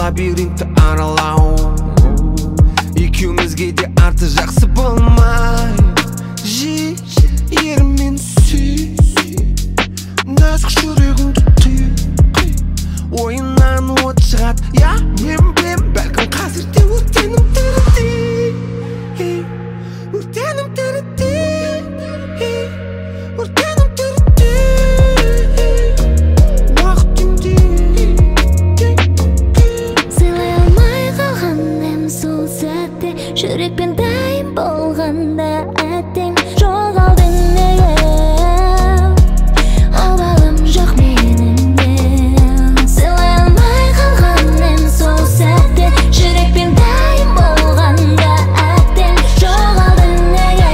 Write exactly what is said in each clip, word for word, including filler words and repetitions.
лабиринтті аралау, екеумізге де арты жақсы болмай. Жи, ерімен сүй, нәзік жүрегіңді түй, ойыннан от шығады. Я, мен білем, бәлкім қазірде өртенім тірідей, өртенім тірідей, өртенім тірідей. Уақыт үндей, сыйлай алмай қалғаным сол сәтте, жүрекпен дайын болғанда әттең жоғалдың неге, обалым жоқ меніңде. Сыйлай алмай қалғаным сол сәтте, жүрекпен дайын болғанда әттең жоғалдың неге,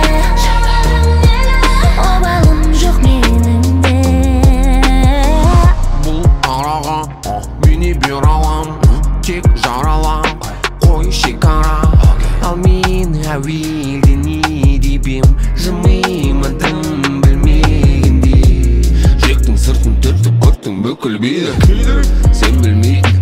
обалым жоқ меніңде. Бұл араға мені бер алам, тек жаралап қой шекара. Ал мен әуелде не деп ем, жымимадым білмегенде. Жектің сыртын түртіп көрттің бүкіл биді, сен білмейтін